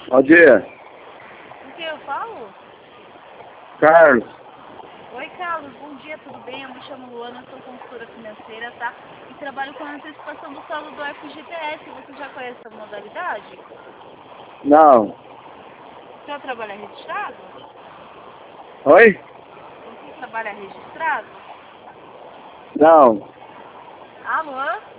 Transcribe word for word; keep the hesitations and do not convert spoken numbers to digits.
Bom dia. Com quem eu falo? Carlos. Oi, Carlos. Bom dia, tudo bem? Eu me chamo Luana, sou consultora financeira, tá? E trabalho com a antecipação do saldo do F G T S. Você já conhece a modalidade? Não. O senhor trabalha registrado? Oi? Você trabalha registrado? Não. Alô?